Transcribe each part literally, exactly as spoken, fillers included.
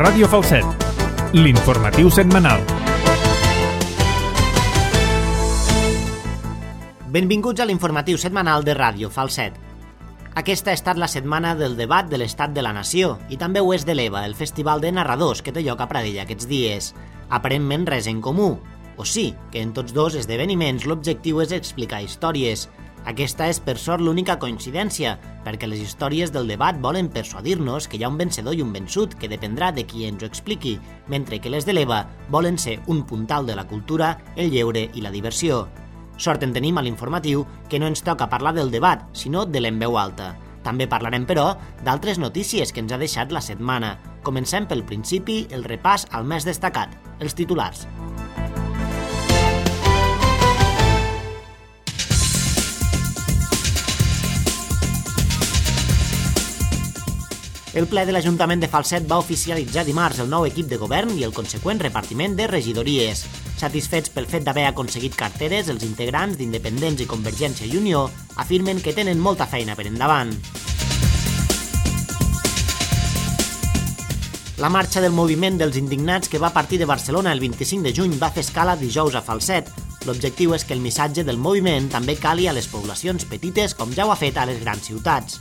Ràdio Falset, l'informatiu setmanal. Benvinguts a l'informatiu setmanal de Ràdio Falset. Aquesta ha estat la setmana del debat de l'estat de la nació i també ho és de l'EVA, el festival de narradors que té lloc a Pradell aquests dies. Aparentment res en comú, o sí, que en tots dos esdeveniments l'objectiu és explicar històries. Aquesta és per sort l'única coincidència, perquè les històries del debat volen persuadir-nos que hi ha un vencedor i un vençut que dependrà de qui ens ho expliqui, mentre que les de l'EVA volen ser un puntal de la cultura, el lleure i la diversió. Sort en tenim a l'informatiu que no ens toca parlar del debat, sinó de l'en veu alta. També parlarem, però, d'altres notícies que ens ha deixat la setmana. Comencem pel principi, el repàs al més destacat, els titulars. El ple de l'Ajuntament de Falset va oficialitzar dimarts el nou equip de govern i el conseqüent repartiment de regidories. Satisfets pel fet d'haver aconseguit carteres, els integrants d'Independents i Convergència i Unió afirmen que tenen molta feina per endavant. La marxa del moviment dels indignats que va partir de Barcelona el vint-i-cinc de juny va fer escala dijous a Falset. L'objectiu és que el missatge del moviment també cali a les poblacions petites com ja ho ha fet a les grans ciutats.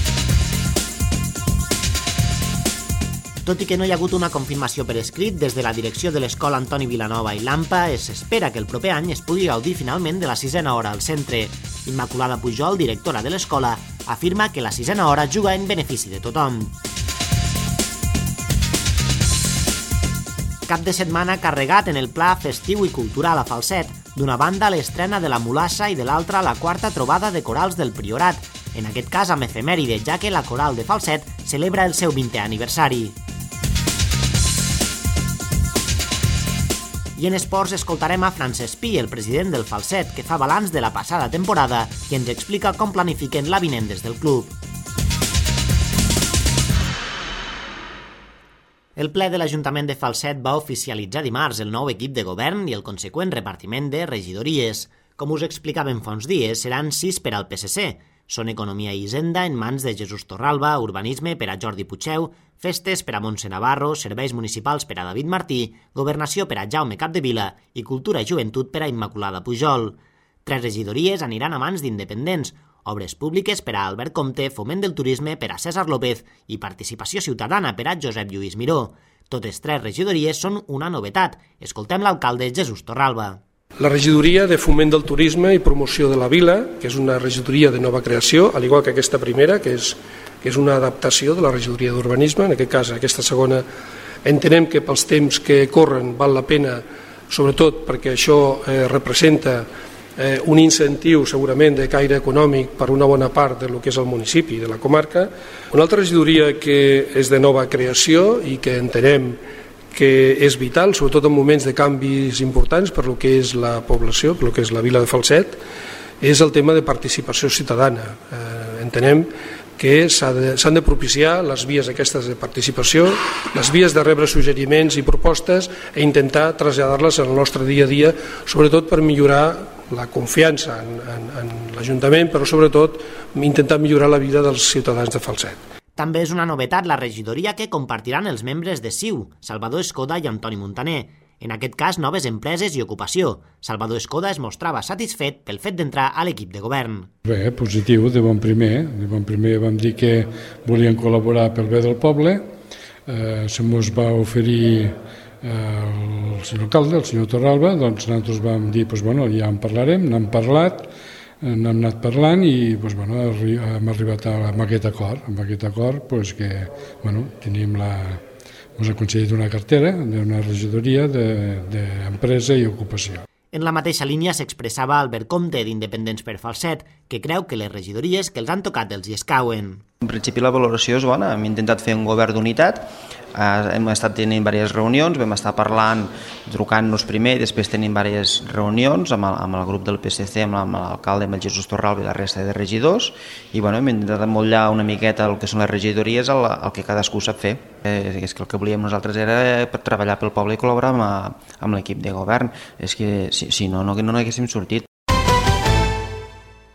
Tot i que no hi ha hagut una confirmació per escrit, des de la direcció de l'Escola Antoni Vilanova i l'AMPA s'espera que el proper any es pugui gaudir finalment de la sisena hora al centre. Immaculada Pujol, directora de l'escola, afirma que la sisena hora juga en benefici de tothom. Cap de setmana carregat en el pla festiu i cultural a Falset. D'una banda, l'estrena de la Mulassa i de l'altra, la quarta trobada de corals del Priorat. En aquest cas amb efemèride, ja que la Coral de Falset celebra el seu vintè aniversari. I en esports escoltarem a Francesc Pi, el president del Falset, que fa balanç de la passada temporada i ens explica com planifiquen la vinent des del club. El ple de l'Ajuntament de Falset va oficialitzar dimarts el nou equip de govern i el conseqüent repartiment de regidories. Com us explicàvem fa uns dies, seran sis per al P S C. Són Economia i Hisenda en mans de Jesús Torralba, Urbanisme per a Jordi Puigdeu, Festes per a Montse Navarro, Serveis Municipals per a David Martí, Governació per a Jaume Capdevila i Cultura i Joventut per a Immaculada Pujol. Tres regidories aniran a mans d'independents, Obres Públiques per a Albert Comte, Foment del Turisme per a César López i Participació Ciutadana per a Josep Lluís Miró. Totes tres regidories són una novetat. Escoltem l'alcalde Jesús Torralba. La regidoria de Foment del Turisme i Promoció de la Vila, que és una regidoria de nova creació, al igual que aquesta primera, que és, que és una adaptació de la regidoria d'Urbanisme. En aquest cas, aquesta segona, entenem que pels temps que corren val la pena, sobretot perquè això eh, representa eh, un incentiu segurament de caire econòmic per una bona part del que és el municipi, de la comarca. Una altra regidoria que és de nova creació i que entenem que és vital, sobretot en moments de canvis importants per lo que és la població, per lo que és la vila de Falset, és el tema de participació ciutadana. Eh, entenem que s'han de, s'han de propiciar les vies aquestes de participació, les vies de rebre suggeriments i propostes i intentar traslladar-les en el nostre dia a dia, sobretot per millorar la confiança en, en, en l'Ajuntament, però sobretot intentar millorar la vida dels ciutadans de Falset. També és una novetat la regidoria que compartiran els membres de C I U, Salvador Escoda i Antoni Montaner. En aquest cas, noves empreses i ocupació. Salvador Escoda es mostrava satisfet pel fet d'entrar a l'equip de govern. Bé, positiu, de bon primer. De bon primer vam dir que volien col·laborar pel bé del poble. Eh, se mos va oferir eh, el senyor alcalde, el senyor Torralba, doncs nosaltres vam dir, doncs, bueno, ja en parlarem, n'hem parlat, n'hem anat parlant i doncs, bueno, hem arribat a, amb aquest acord, amb aquest acord doncs, que bueno, tenim la, ens ha concedit una cartera d'una regidoria d'empresa i ocupació. En la mateixa línia s'expressava Albert Comte d'Independents per Falset, que creu que les regidories que els han tocat els hi escauen. En principi la valoració és bona, hem intentat fer un govern d'unitat, eh, hem estat tenint diverses reunions, vam estar parlant, trucant-nos primer, després tenim diverses reunions amb el, amb el grup del P S C, amb l'alcalde, amb el Jesús Torralba i la resta de regidors, i bueno, hem intentat emmotllar una miqueta el que són les regidories, el, el que cadascú sap fer. Eh, és que el que volíem nosaltres era per treballar pel poble i col·laborar amb, amb l'equip de govern, és que si, si no, no, no n'haguéssim sortit.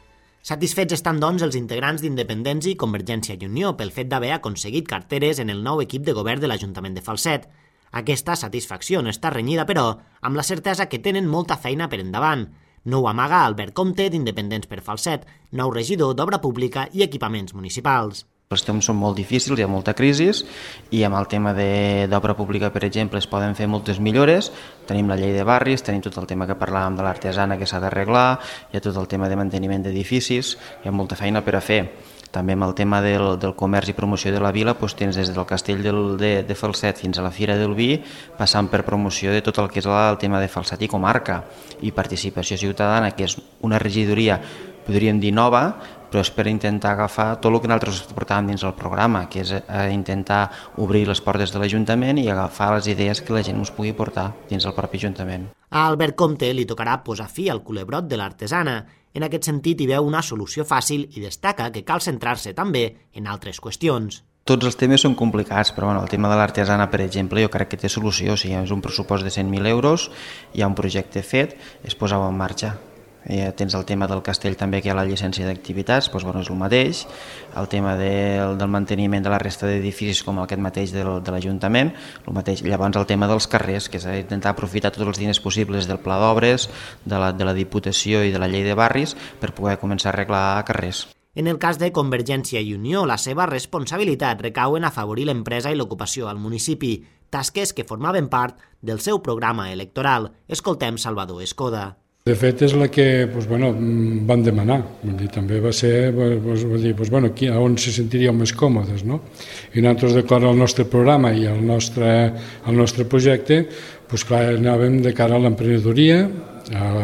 Satisfets estan, doncs, els integrants d'Independents i Convergència i Unió pel fet d'haver aconseguit carteres en el nou equip de govern de l'Ajuntament de Falset. Aquesta satisfacció no està renyida, però, amb la certesa que tenen molta feina per endavant. No ho amaga Albert Comte, d'Independents per Falset, nou regidor d'Obra Pública i Equipaments Municipals. Els temps són molt difícils, hi ha molta crisi i amb el tema d'obra pública, per exemple, es poden fer moltes millores. Tenim la llei de barris, tenim tot el tema que parlàvem de l'artesana que s'ha d'arreglar, hi ha tot el tema de manteniment d'edificis, hi ha molta feina per a fer. També amb el tema del, del comerç i promoció de la vila, doncs tens des del castell del, de, de Falset fins a la Fira del Vi, passant per promoció de tot el que és el tema de Falset i comarca, i participació ciutadana, que és una regidoria, podríem dir nova, però és per intentar agafar tot el que nosaltres portàvem dins del programa, que és intentar obrir les portes de l'Ajuntament i agafar les idees que la gent ens pugui portar dins del propi Ajuntament. A Albert Comte li tocarà posar fi al culebrot de l'artesana. En aquest sentit hi veu una solució fàcil i destaca que cal centrar-se també en altres qüestions. Tots els temes són complicats, però bueno, el tema de l'artesana, per exemple, jo crec que té solució. Si és un pressupost de cent mil euros, hi ha un projecte fet, es posava en marxa. Eh, tens el tema del castell també, que hi ha la llicència d'activitats, doncs, bueno, és el mateix. El tema del, del manteniment de la resta d'edificis, com aquest mateix del, de l'Ajuntament, el mateix. Llavors el tema dels carrers, que s'ha d'intentar aprofitar tots els diners possibles del pla d'obres, de la, de la Diputació i de la llei de barris per poder començar a arreglar carrers. En el cas de Convergència i Unió, la seva responsabilitat recau en afavorir l'empresa i l'ocupació al municipi, tasques que formaven part del seu programa electoral. Escoltem Salvador Escoda. De fet, és la que doncs, bueno, van demanar. Vull dir, també va ser doncs, vull dir, doncs, bueno, aquí, on se sentiríeu més còmodes. No? I nosaltres, d'acord al nostre programa i al nostre, al nostre projecte, doncs, clar, anàvem de cara a l'emprenedoria, a,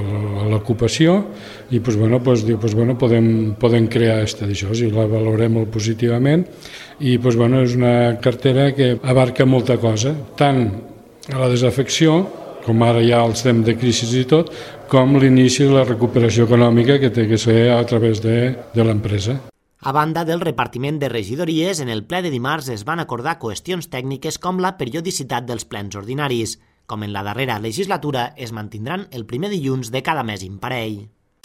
a l'ocupació, i doncs, bueno, doncs, diu, doncs, bueno, podem, podem crear aquesta d'això, i la valorem molt positivament. I doncs, bueno, és una cartera que abarca molta cosa, tant a la desafecció, com ara hi ha els temps de crisi i tot, com l'inici de la recuperació econòmica que té que ser a través de, de l'empresa. A banda del repartiment de regidories, en el ple de dimarts es van acordar qüestions tècniques com la periodicitat dels plens ordinaris. Com en la darrera legislatura, es mantindran el primer dilluns de cada mes imparell.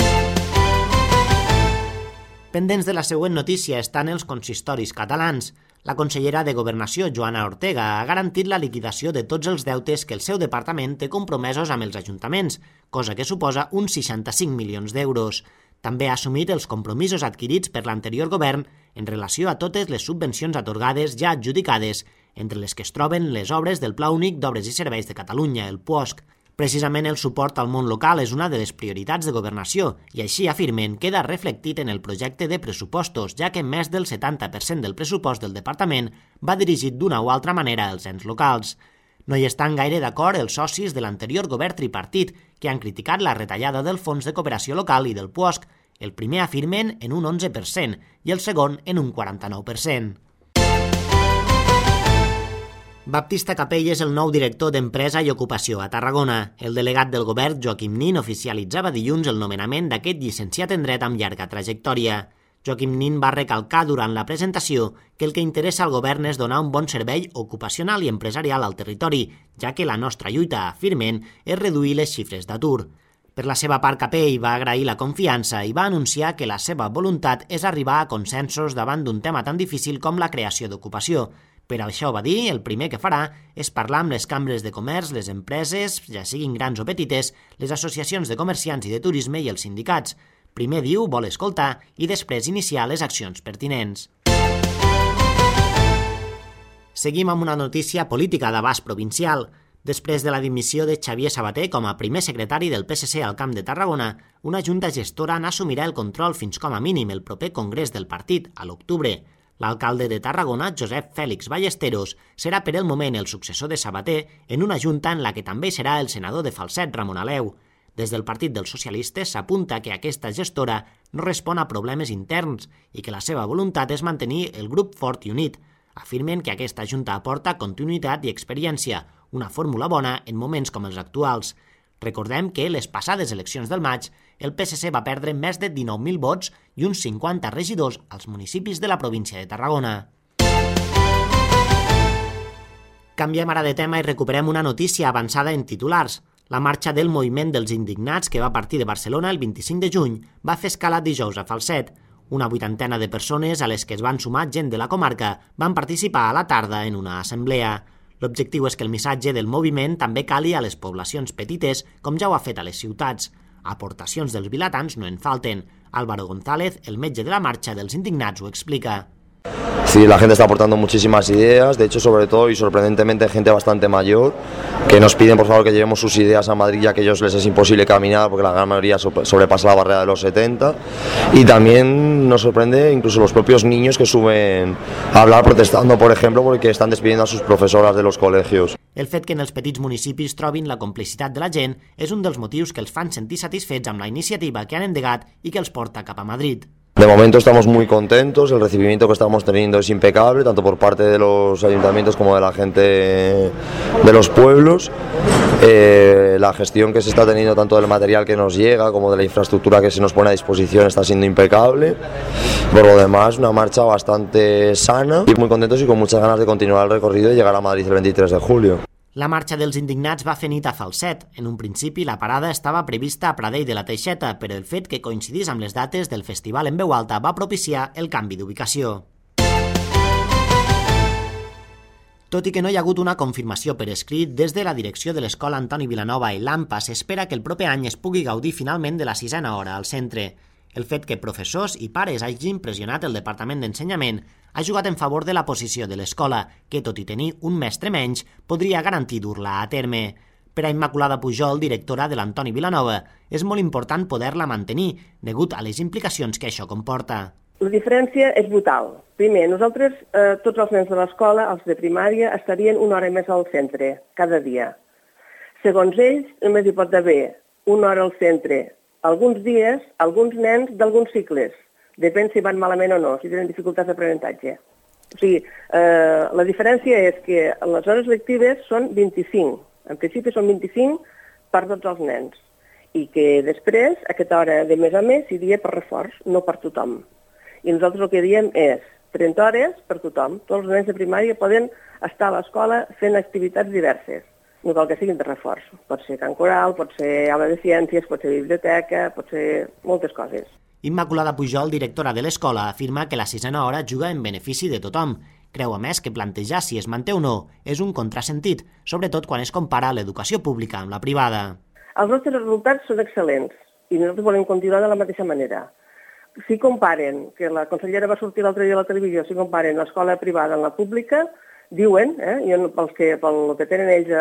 Pendents de la següent notícia estan els consistoris catalans. La consellera de Governació, Joana Ortega, ha garantit la liquidació de tots els deutes que el seu departament té compromesos amb els ajuntaments, cosa que suposa uns seixanta-cinc milions d'euros. També ha assumit els compromisos adquirits per l'anterior govern en relació a totes les subvencions atorgades ja adjudicades, entre les que es troben les obres del Pla Únic d'Obres i Serveis de Catalunya, el P U O S C. Precisament el suport al món local és una de les prioritats de Governació i així afirmen queda reflectit en el projecte de pressupostos, ja que més del setanta per cent del pressupost del departament va dirigit d'una o altra manera als ens locals. No hi estan gaire d'acord els socis de l'anterior govern tripartit, que han criticat la retallada del Fons de Cooperació Local i del P U O S C. El primer afirmen en un onze per cent i el segon en un quaranta-nou per cent. Baptista Capell és el nou director d'Empresa i Ocupació a Tarragona. El delegat del govern, Joaquim Nin, oficialitzava dilluns el nomenament d'aquest llicenciat en dret amb llarga trajectòria. Joaquim Nin va recalcar durant la presentació que el que interessa al govern és donar un bon servei ocupacional i empresarial al territori, ja que la nostra lluita, afirmen, és reduir les xifres d'atur. Per la seva part, Capell va agrair la confiança i va anunciar que la seva voluntat és arribar a consensos davant d'un tema tan difícil com la creació d'ocupació. Per això, va dir, el primer que farà és parlar amb les cambres de comerç, les empreses, ja siguin grans o petites, les associacions de comerciants i de turisme i els sindicats. Primer, diu, vol escoltar i després iniciar les accions pertinents. Seguim amb una notícia política d'abast provincial. Després de la dimissió de Xavier Sabater com a primer secretari del P S C al Camp de Tarragona, una junta gestora n'assumirà el control fins com a mínim el proper congrés del partit, a l'octubre. L'alcalde de Tarragona, Josep Fèlix Ballesteros, serà per el moment el successor de Sabater en una junta en la que també serà el senador de Falset, Ramon Aleu. Des del Partit dels Socialistes s'apunta que aquesta gestora no respon a problemes interns i que la seva voluntat és mantenir el grup fort i unit. Afirmen que aquesta junta aporta continuïtat i experiència, una fórmula bona en moments com els actuals. Recordem que les passades eleccions del maig, el P S C va perdre més de dinou mil vots i uns cinquanta regidors als municipis de la província de Tarragona. Canviem ara de tema i recuperem una notícia avançada en titulars. La marxa del Moviment dels Indignats, que va partir de Barcelona el vint-i-cinc de juny, va fer escala dijous a Falset. Una vuitantena de persones, a les que es van sumar gent de la comarca, van participar a la tarda en una assemblea. L'objectiu és que el missatge del moviment també cali a les poblacions petites, com ja ho ha fet a les ciutats. Aportacions dels vilatans no en falten. Álvaro González, el metge de la marxa dels Indignats, ho explica. Sí, la gente está aportando muchísimas ideas, de hecho, sobre todo y sorprendentemente, gente bastante mayor que nos piden por favor que llevemos sus ideas a Madrid, ya que a ellos les es imposible caminar porque la gran mayoría sobrepasa la barrera de los setenta, y también nos sorprende incluso los propios niños que suben a hablar protestando, por ejemplo, porque están despidiendo a sus profesoras de los colegios. El fet que en els petits municipis trobin la complicitat de la gent és un dels motius que els fan sentir satisfets amb la iniciativa que han endegat i que els porta cap a Madrid. De momento estamos muy contentos, el recibimiento que estamos teniendo es impecable, tanto por parte de los ayuntamientos como de la gente de los pueblos. Eh, la gestión que se está teniendo tanto del material que nos llega como de la infraestructura que se nos pone a disposición está siendo impecable. Por lo demás, una marcha bastante sana y muy contentos y con muchas ganas de continuar el recorrido y llegar a Madrid el veintitrés de julio. La marxa dels Indignats va fer nit a Falset. En un principi, la parada estava prevista a Pradell de la Teixeta, però el fet que coincidís amb les dates del festival en veu alta va propiciar el canvi d'ubicació. Tot i que no hi ha hagut una confirmació per escrit, des de la direcció de l'Escola Antoni Vilanova i l'AMPA s'espera que el proper any es pugui gaudir finalment de la sisena hora al centre. El fet que professors i pares hagin pressionat el Departament d'Ensenyament ha jugat en favor de la posició de l'escola, que, tot i tenir un mestre menys, podria garantir dur-la a terme. Per a Immaculada Pujol, directora de l'Antoni Vilanova, és molt important poder-la mantenir, degut a les implicacions que això comporta. La diferència és brutal. Primer, nosaltres, eh, tots els nens de l'escola, els de primària, estarien una hora més al centre, cada dia. Segons ells, només hi pot haver una hora al centre. Alguns dies, alguns nens d'alguns cicles. Depèn si van malament o no, si tenen dificultats d'aprenentatge. O sigui, eh, la diferència és que les hores lectives són vint-i-cinc. En principi són vint-i-cinc per tots els nens. I que després, aquesta hora de més a més, seria per reforç, no per tothom. I nosaltres el que diem és trenta hores per tothom. Tots els nens de primària poden estar a l'escola fent activitats diverses. No cal que siguin de reforç. Pot ser cant coral, pot ser aula de ciències, pot ser biblioteca, pot ser moltes coses. Immaculada Pujol, directora de l'escola, afirma que la sisena hora juga en benefici de tothom. Creu, a més, que plantejar si es manté o no és un contrasentit, sobretot quan es compara l'educació pública amb la privada. Els nostres resultats són excel·lents i nosaltres volem continuar de la mateixa manera. Si comparen, que la consellera va sortir l'altre dia a la televisió, si comparen l'escola privada amb la pública, diuen, eh, i pels que, pel que tenen ells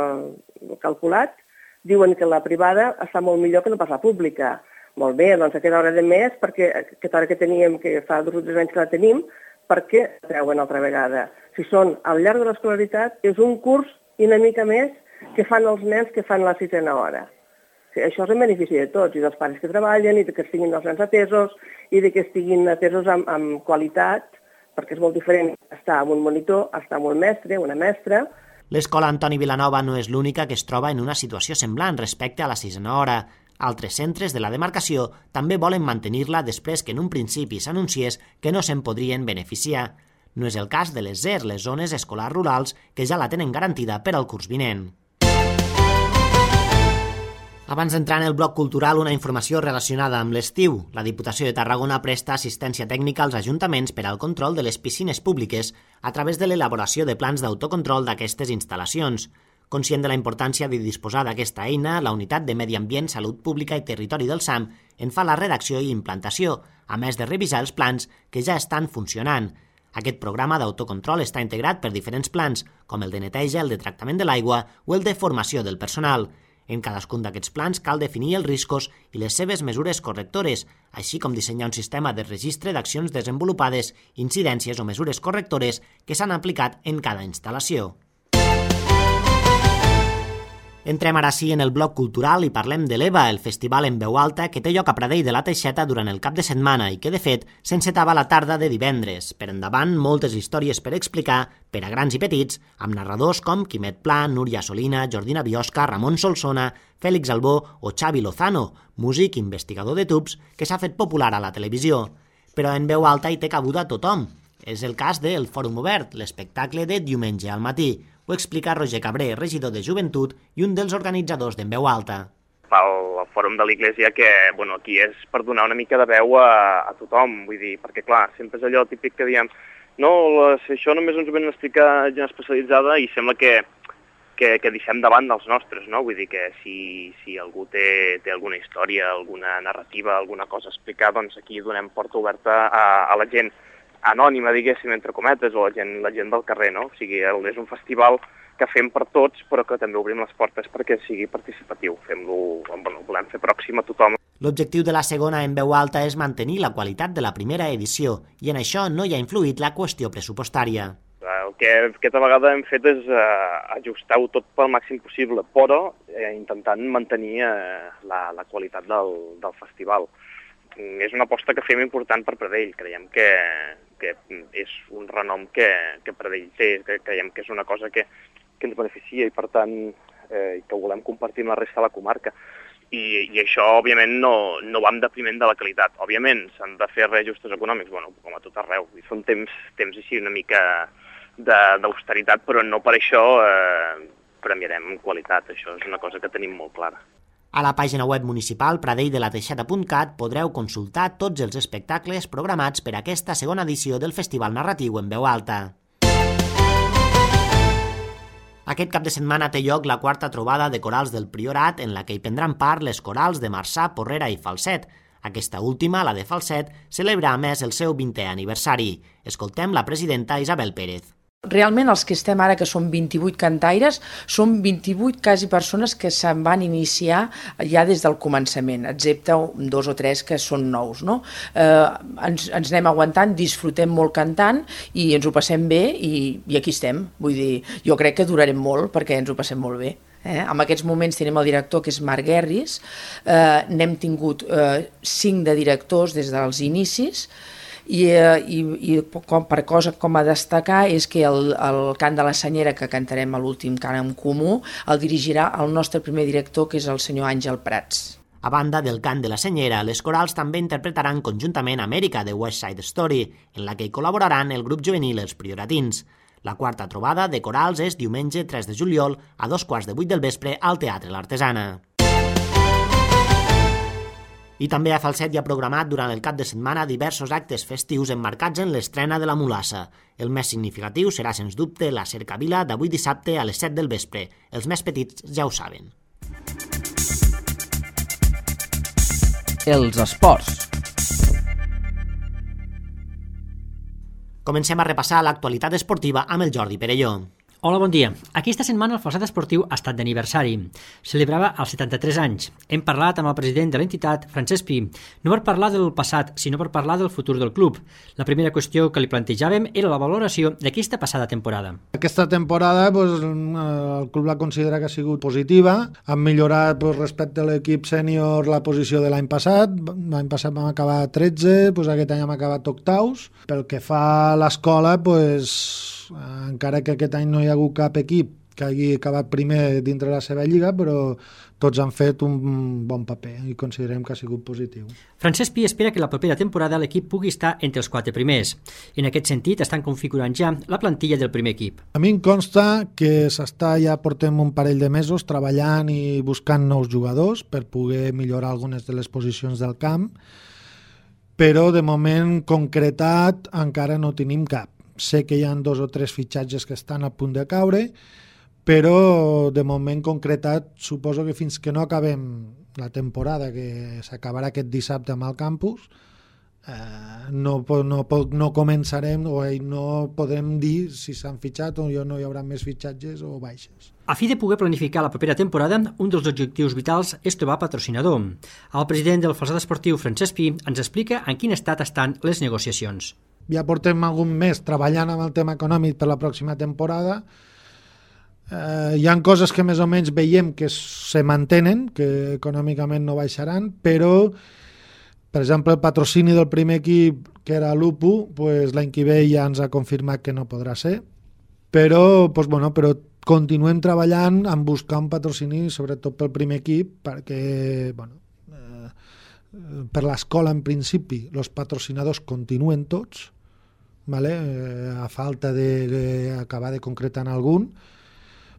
eh, calculat, diuen que la privada està molt millor que no pas la pública. Molt bé, doncs aquesta hora de més, perquè aquesta hora que teníem, que fa dos o tres anys que la tenim, per què treuen altra vegada? Si són al llarg de l'escolaritat, és un curs i una mica més que fan els nens que fan la sisena hora. O sigui, això és en benefici de tots, i dels pares que treballen, i de que estiguin els nens atesos, i de que estiguin atesos amb, amb qualitat, perquè és molt diferent estar amb un monitor, estar amb un mestre, una mestra. L'escola Antoni Vilanova no és l'única que es troba en una situació semblant respecte a la sisena hora. Altres centres de la demarcació també volen mantenir-la després que en un principi s'anunciés que no se'n podrien beneficiar. No és el cas de les Z E R, les zones escolars rurals, que ja la tenen garantida per al curs vinent. Abans d'entrar en el bloc cultural, una informació relacionada amb l'estiu. La Diputació de Tarragona presta assistència tècnica als ajuntaments per al control de les piscines públiques a través de l'elaboració de plans d'autocontrol d'aquestes instal·lacions. Conscient de la importància de disposar d'aquesta eina, la Unitat de Medi Ambient, Salut Pública i Territori del SAM en fa la redacció i implantació, a més de revisar els plans que ja estan funcionant. Aquest programa d'autocontrol està integrat per diferents plans, com el de neteja, el de tractament de l'aigua o el de formació del personal. En cadascun d'aquests plans cal definir els riscos i les seves mesures correctores, així com dissenyar un sistema de registre d'accions desenvolupades, incidències o mesures correctores que s'han aplicat en cada instal·lació. Entrem ara sí en el bloc cultural i parlem de l'E V A, el festival en veu alta que té lloc a Pradell de la Teixeta durant el cap de setmana i que, de fet, s'encetava la tarda de divendres. Per endavant, moltes històries per explicar, per a grans i petits, amb narradors com Quimet Pla, Núria Solina, Jordina Biosca, Ramon Solsona, Fèlix Albó o Xavi Lozano, músic investigador de tubs que s'ha fet popular a la televisió. Però en veu alta hi té cabuda tothom. És el cas del Fòrum Obert, l'espectacle de diumenge al matí, Ho explica Roger Cabré, regidor de Joventut i un dels organitzadors d'En Veu Alta. Pel Fòrum de l'Iglésia, que bueno, aquí és per donar una mica de veu a, a tothom, vull dir, perquè clar, sempre és allò típic que diem no, les, això només ens ho venen a explicar gent especialitzada i sembla que, que, que deixem davant dels nostres, no? Vull dir que si, si algú té, té alguna història, alguna narrativa, alguna cosa a explicar, doncs aquí donem porta oberta a, a la gent anònima, diguéssim, entre cometes, o la gent, la gent del carrer, no? O sigui, és un festival que fem per tots, però que també obrim les portes perquè sigui participatiu. Fem-lo, bueno, volem fer pròxim a tothom. L'objectiu de la segona En Veu Alta és mantenir la qualitat de la primera edició i en això no hi ha influït la qüestió pressupostària. El que aquesta vegada hem fet és eh, ajustar-ho tot pel màxim possible, però eh, intentant mantenir eh, la, la qualitat del, del festival. És una aposta que fem important per Pradell. Creiem que, que és un renom que, que Pradell té, que creiem que és una cosa que, que ens beneficia i, per tant, eh, que volem compartir amb la resta de la comarca. I, i això, òbviament, no, no va en detriment de la qualitat. Òbviament, s'han de fer reajustos econòmics, bueno, com a tot arreu. I són temps, temps així una mica d'austeritat, però no per això eh, premiarem qualitat. Això és una cosa que tenim molt clara. A la pàgina web municipal pradelldela-teixeta punt cat podreu consultar tots els espectacles programats per aquesta segona edició del Festival Narratiu En Veu Alta. Aquest cap de setmana té lloc la quarta trobada de corals del Priorat, en la que hi prendran part les corals de Marçà, Porrera i Falset. Aquesta última, la de Falset, celebra a més el seu vintè aniversari. Escoltem la presidenta Isabel Pérez. Realment els que estem ara, que són vint-i-vuit cantaires, són vint-i-vuit quasi persones que se'n van iniciar ja des del començament, excepte dos o tres que són nous, no? Eh, ens, ens anem aguantant, disfrutem molt cantant i ens ho passem bé i, i aquí estem. Vull dir, jo crec que durarem molt perquè ens ho passem molt bé. Eh? En aquests moments tenim el director, que és Marc Guerris, eh, n'hem tingut eh, cinc de directors des dels inicis, i, i, i com, per cosa com a destacar és que el, el cant de la Senyera, que cantarem a l'últim cant en comú, el dirigirà el nostre primer director, que és el senyor Àngel Prats. A banda del cant de la Senyera, les corals també interpretaran conjuntament Amèrica de West Side Story, en la que hi col·laboraran el grup juvenil Els Prioratins. La quarta trobada de corals és diumenge tres de juliol a dos quarts de vuit del vespre al Teatre L'Artesana. I també a Falset hi ha programat durant el cap de setmana diversos actes festius emmarcats en l'estrena de la Mulassa. El més significatiu serà, sens dubte, la cercavila d'avui dissabte a les set del vespre. Els més petits ja ho saben. Els esports. Comencem a repassar l'actualitat esportiva amb el Jordi Perelló. Hola, bon dia. Aquesta setmana el Falset Esportiu ha estat d'aniversari. Celebrava els setanta-tres anys. Hem parlat amb el president de l'entitat, Francesc Pi, no per parlar del passat, sinó per parlar del futur del club. La primera qüestió que li plantejàvem era la valoració d'aquesta passada temporada. Aquesta temporada pues, el club la considera que ha sigut positiva. Han millorat pues, respecte a l'equip sènior la posició de l'any passat. L'any passat vam acabar tretze, pues, aquest any hem acabat octaus. Pel que fa a l'escola, pues, encara que aquest any no hi ha hagut cap equip que hagi acabat primer dintre la seva lliga, però tots han fet un bon paper i considerem que ha sigut positiu. Francesc Pi espera que la propera temporada l'equip pugui estar entre els quatre primers. En aquest sentit, estan configurant ja la plantilla del primer equip. A mi em consta que s'està, ja portem un parell de mesos treballant i buscant nous jugadors per poder millorar algunes de les posicions del camp, però de moment concretat encara no tenim cap. Sé que hi ha dos o tres fitxatges que estan a punt de caure, però de moment concretat suposo que fins que no acabem la temporada, que s'acabarà aquest dissabte amb el campus, eh, no, no, no començarem o no podrem dir si s'han fitxat o no hi haurà més fitxatges o baixes. A fi de poder planificar la propera temporada, un dels objectius vitals és trobar patrocinador. El president del Falset Esportiu, Francesc Pi, ens explica en quin estat estan les negociacions. Ja portem algun mes treballant amb el tema econòmic per la pròxima temporada. Eh, hi ha coses que més o menys veiem que se mantenen, que econòmicament no baixaran, però, per exemple, el patrocini del primer equip, que era l'U P U, pues, l'any que ve ja ens ha confirmat que no podrà ser, però, pues, bueno, però continuem treballant en buscar un patrocini, sobretot pel primer equip, perquè, bueno, eh, per l'escola en principi, els patrocinadors continuen tots, vale? eh, a falta d'acabar de, de concretar en algun,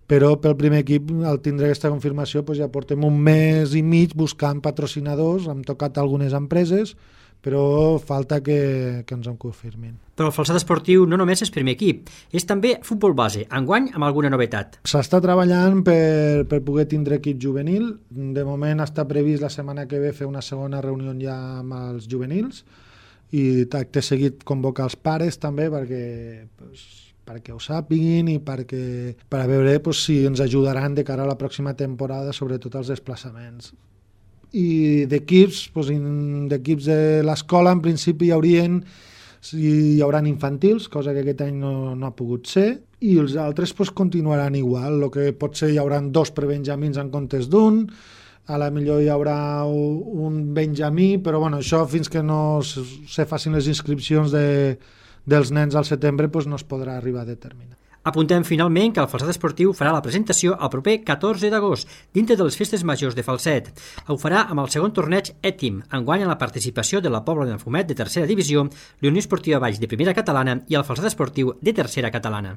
però pel primer equip, al tindre aquesta confirmació, doncs ja portem un mes i mig buscant patrocinadors, hem tocat algunes empreses, però falta que, que ens en confirmin. Però el Falset Esportiu no només és primer equip, és també futbol base, enguany amb alguna novetat. S'està treballant per, per poder tindre equip juvenil. De moment està previst la setmana que ve fer una segona reunió ja amb els juvenils i acte seguit convocar els pares també perquè, pues, perquè ho sàpiguin i perquè, per a veure pues, si ens ajudaran de cara a la pròxima temporada, sobretot els desplaçaments. I d'equips, doncs, d'equips de l'escola en principi hi haurien, hi haurà infantils, cosa que aquest any no, no ha pogut ser, i els altres doncs, continuaran igual. El que pot ser hi haurà dos prebenjamins en comptes d'un, a la millor hi haurà un benjamí, però bueno, això fins que no se facin les inscripcions de, dels nens al setembre doncs no es podrà arribar a determinar. Apuntem finalment que el Falset Esportiu farà la presentació el proper catorze d'agost, dintre de les festes majors de Falset. Ho farà amb el segon torneig Ètim, enguany amb la participació de la Pobla de Mafumet de tercera divisió, la Unió Esportiva Valls de primera catalana i el Falset Esportiu de tercera catalana.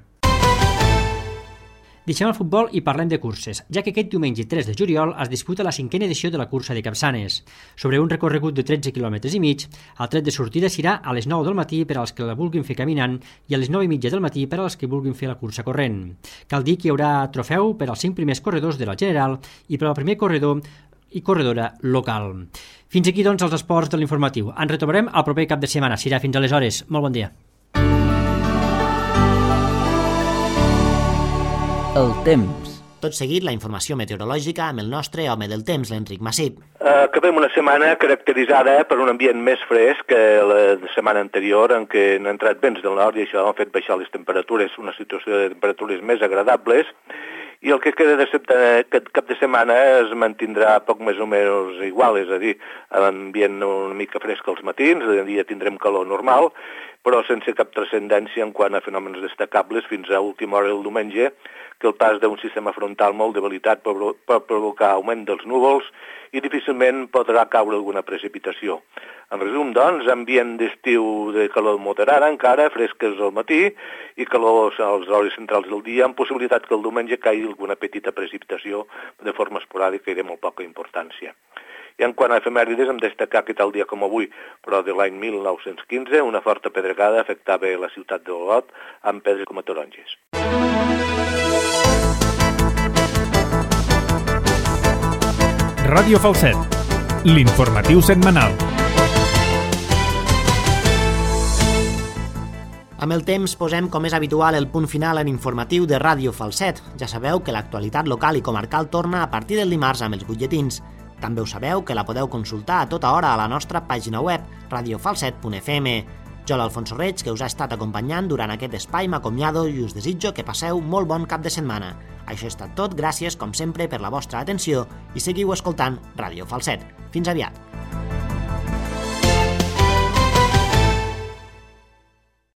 Deixem el futbol i parlem de curses, ja que aquest diumenge tres de juliol es disputa la cinquena edició de la cursa de Capçanes. Sobre un recorregut de tretze quilòmetres i mig, el tret de sortida serà a les nou del matí per als que la vulguin fer caminant i a les nou i mitja del matí per als que vulguin fer la cursa corrent. Cal dir que hi haurà trofeu per als cinc primers corredors de la general i per al primer corredor i corredora local. Fins aquí, doncs, els esports de l'informatiu. Ens retrobarem el proper cap de setmana. Serà fins aleshores. Molt bon dia. El temps. Tot seguit, la informació meteorològica amb el nostre home del temps, l'Enric Massip. Acabem una setmana caracteritzada per un ambient més fresc que la setmana anterior, en què han entrat vents del nord i això ha fet baixar les temperatures, una situació de temperatures més agradables, i el que queda d'aquest cap de setmana es mantindrà poc més o menys igual, és a dir, ambient una mica fresc als matins, de dia tindrem calor normal, però sense cap transcendència en quant a fenòmens destacables fins a última hora del diumenge, que el pas d'un sistema frontal molt debilitat pot provocar augment dels núvols i difícilment podrà caure alguna precipitació. En resum, doncs, ambient d'estiu de calor moderada encara, fresques al matí i calor als hores centrals del dia, amb possibilitat que el diumenge caigui alguna petita precipitació de forma esporàdica i de molt poca importància. I en quant a efemèrides, hem destacat que tal dia com avui, però de l'any mil nou-cents quinze, una forta pedregada afectava la ciutat d'Olot amb pedres com a taronges. Ràdio Falset, l'informatiu setmanal. Amb el temps posem, com és habitual, el punt final en informatiu de Ràdio Falset. Ja sabeu que l'actualitat local i comarcal torna a partir del dimarts amb els butlletins. També ho sabeu que la podeu consultar a tota hora a la nostra pàgina web, radio falset punt f m. Jo, l'Alfonso Reig, que us ha estat acompanyant durant aquest espai, m'acomiado i us desitjo que passeu molt bon cap de setmana. Això ha estat tot, gràcies, com sempre, per la vostra atenció i seguiu escoltant Ràdio Falset. Fins aviat!